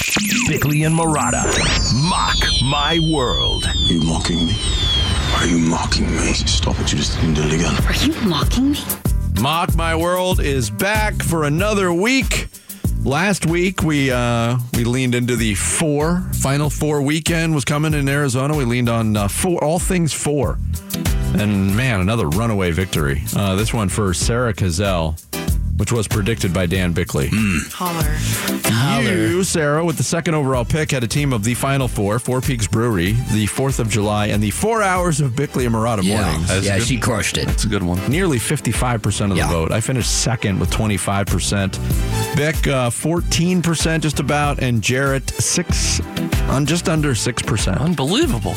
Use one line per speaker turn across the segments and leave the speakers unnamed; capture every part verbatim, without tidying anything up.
Bickley and Marotta. Mock My World.
Are you mocking me? Are you mocking me? Stop it, you just didn't do it again.
Are you mocking me?
Mock My World is back for another week. Last week, we uh, we leaned into the four, Final Four weekend was coming in Arizona. We leaned on uh, four, all things four. And, man, another runaway victory. Uh, this one for Sarah Cazell, which was predicted by Dan Bickley.
Mm. Holler.
You, Sarah, with the second overall pick, had a team of the Final Four, Four Peaks Brewery, the fourth of July, and the four hours of Bickley and Marotta
Yeah,
mornings.
yeah she crushed it.
That's a good one.
Nearly fifty-five percent of the
Yeah.
vote. I finished second with twenty-five percent. Bick, uh, fourteen percent just about, and Jarrett, six, on just under six percent.
Unbelievable.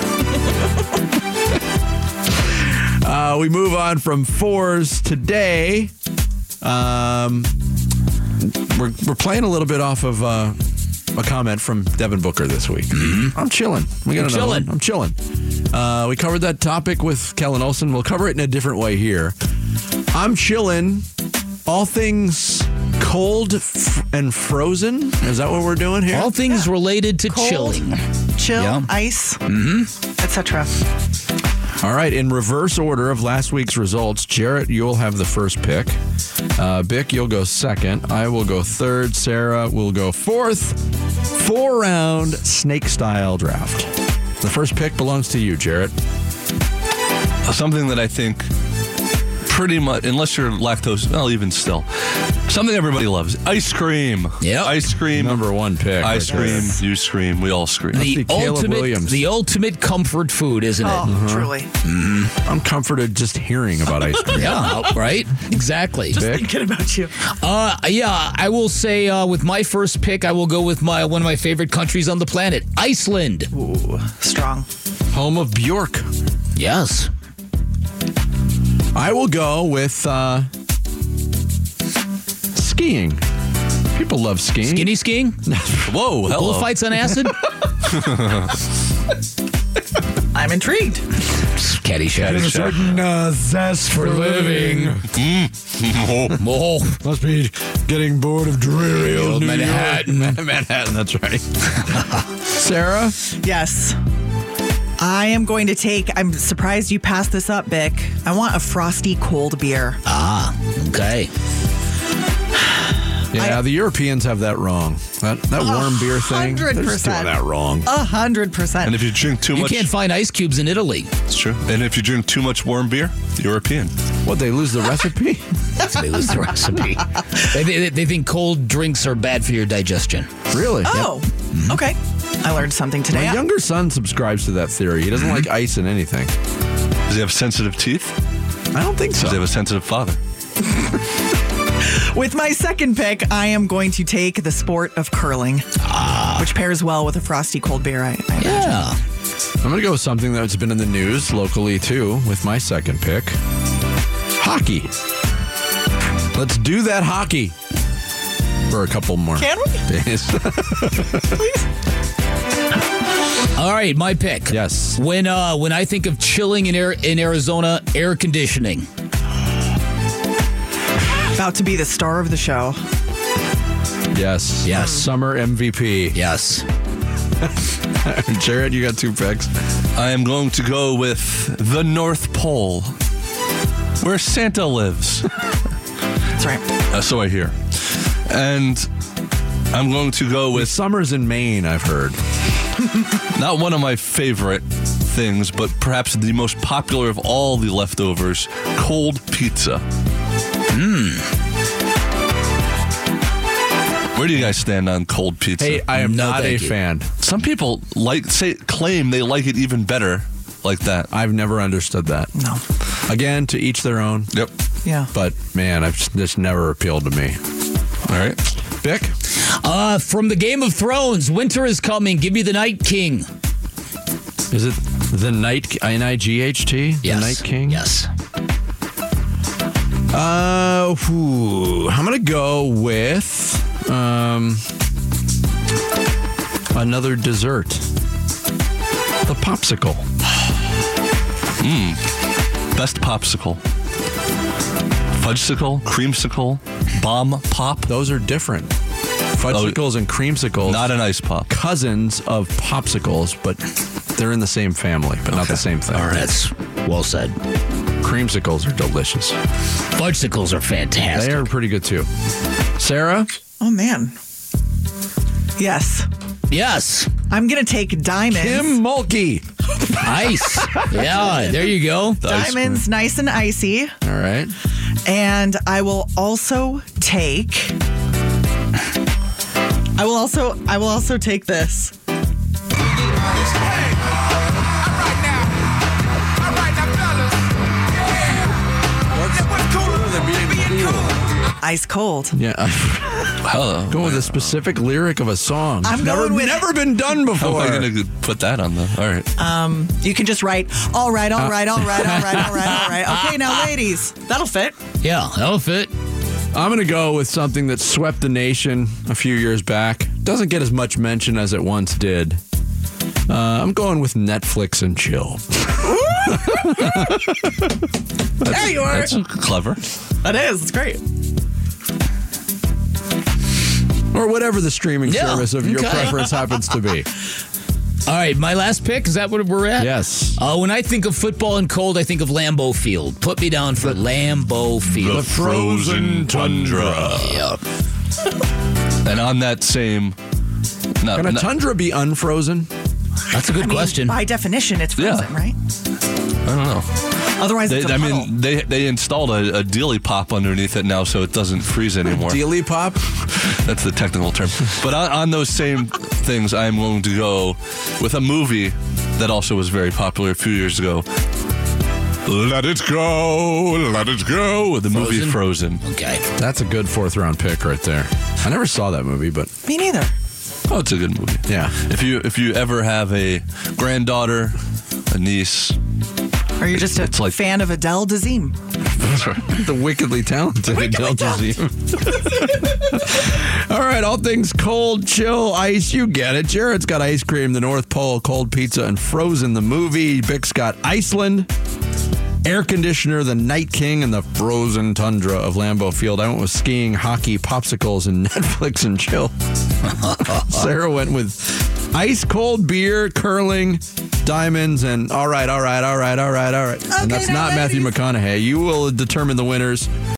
Uh, we move on from fours today. Um, we're we're playing a little bit off of uh, a comment from Devin Booker this week. Mm-hmm. I'm chilling. We got
You're
another
chilling.
one. I'm chilling. Uh, we covered that topic with Kellen Olson. We'll cover it in a different way here. I'm chilling. All things cold f- and frozen. Is that what we're doing here?
All things
Yeah.
related to
Cold.
chilling.
Chill,
Yeah.
ice, et cetera.
All right, in reverse order of last week's results, Jarrett, you'll have the first pick. Uh, Bick, you'll go second. I will go third. Sarah will go fourth. Four-round snake-style draft. The first pick belongs to you, Jarrett.
Something that I think pretty much, unless you're lactose, well, even still, something everybody loves. Ice cream.
Yep.
Ice cream.
Number one pick.
I
right
scream,
there.
you scream, we all scream.
The
be Caleb
ultimate,
Williams.
the ultimate comfort food, isn't it?
Oh, truly.
I'm comforted just hearing about ice cream.
Yeah, right? Exactly.
Just
Vic?
thinking about you.
Uh, yeah, I will say uh, with my first pick, I will go with my one of my favorite countries on the planet, Iceland.
Ooh, strong.
Home of Bjork.
Yes.
I will go with uh, skiing. People love skiing.
Skinny skiing?
Whoa, hello.
Bullfights on acid?
I'm intrigued.
Caddyshack.
There's a certain uh, zest for living.
Oh,
Must be getting bored of dreary old
Old
New
Manhattan.
York. Manhattan, that's right. Sarah?
Yes. I am going to take, I'm surprised you passed this up, Bick. I want a frosty cold beer.
ah, okay.
Yeah,
I-
the Europeans have that wrong. That that warm beer thing, they're
hundred
just doing
percent.
that wrong.
A hundred percent.
And if you drink too
You
much,
can't find ice cubes in Italy.
it's true. And if you drink too much warm beer, European.
What, they lose the recipe?
So they lose the recipe. They, they, they think cold drinks are bad for your digestion.
Really?
Oh, okay. I learned something today.
My younger son subscribes to that theory. He doesn't like ice in anything.
Does he have sensitive teeth?
I don't think so.
Does he have a sensitive father?
With my second pick, I am going to take the sport of curling, which pairs well with a frosty cold beer, I, I imagine.
Yeah.
I'm going to go with something that's been in the news locally, too, with my second pick. Hockey. Let's do that hockey for a couple more
Can we?
days.
All right, my pick.
Yes.
When uh, when I think of chilling in air, in Arizona, air conditioning.
About to be the star of the show.
Yes.
Yes.
Summer M V P.
Yes.
Jared, you got two picks.
I am going to go with the North Pole, where Santa lives.
That's right.
Uh, so I hear. And I'm going to go
With
with
summers in Maine, I've heard.
not one of my favorite things, but perhaps the most popular of all the leftovers, cold pizza. Where do you guys stand on cold pizza?
Hey, I am
No,
not a
thank you.
fan.
Some people like say claim they like it even better like that.
I've never understood that.
No.
Again, to each their own.
Yep.
Yeah.
But, man, I've just, this never appealed to me.
All right.
Bick?
Uh, from the Game of Thrones, winter is coming. Give me the Night King.
Is it the Night, N I G H T?
Yes.
The Night King?
Yes.
Uh, whew, I'm going to go with um, another dessert. The popsicle.
Best popsicle. Fudgesicle, creamsicle, bomb pop.
Those are different. Fudgesicles and creamsicles.
Not an ice pop.
Cousins of popsicles, but they're in the same family, but not
Okay.
the same thing.
All right, that's well said.
Creamsicles are delicious.
Fudgesicles are fantastic.
They are pretty good too. Sarah?
Oh, man. Yes.
Yes.
I'm going to take diamonds.
Kim Mulkey.
Ice. Yeah, there you go.
The ice cream.
Diamonds, nice and icy.
All right.
And I will also take. I will also. I will also take this. Ice cold.
Yeah.
Hello.
Go with a specific lyric of a song.
I'm
never,
going with-
never been done
How
before.
am I going to put that on the? All right.
You can just write. All right. All right. All right. All right. All right. All right. Okay, now, ladies, that'll fit.
Yeah, that'll fit.
I'm going to go with something that swept the nation a few years back. Doesn't get as much mention as it once did. Uh, I'm going with Netflix and chill.
There you are.
That's clever.
That is. It's great.
Or whatever the streaming
Yeah,
service of your
okay.
preference happens to be.
All right, my last pick. Is that what we're at?
Yes.
Uh, when I think of football and cold, I think of Lambeau Field. Put me down for Lambeau Field.
The frozen tundra.
Yeah.
And on that same. No,
Can a
no-
tundra be unfrozen?
That's a good
I mean,
question.
by definition, it's
Yeah.
frozen, right?
I don't know.
Otherwise,
They,
it's a
I
puddle.
mean, they they installed a, a dealy pop underneath it now, so it doesn't freeze anymore.
Dealy pop?
That's the technical term. But on, on those same things, I'm going to go with a movie that also was very popular a few years ago. Let it go, let it go. The movie
Frozen?
Frozen.
Okay.
That's a good fourth round pick right there. I never saw that movie, but
Me neither.
Oh, it's a good movie.
yeah.
If you if you ever have a granddaughter, a niece,
Or you're just a
It's like-
fan of Adele Dazeem.
that's right.
The wickedly talented Adele Dazeem. All right, all things cold, chill, ice, you get it. Jared's got ice cream, the North Pole, cold pizza, and Frozen the movie. Bick's got Iceland, air conditioner, the Night King, and the frozen tundra of Lambeau Field. I went with skiing, hockey, popsicles, and Netflix and chill. Sarah went with ice cold beer, curling, diamonds, and all right, all right, all right, all right, all right. and
Okay,
that's
now,
not Matthew
ladies.
McConaughey. You will determine the winners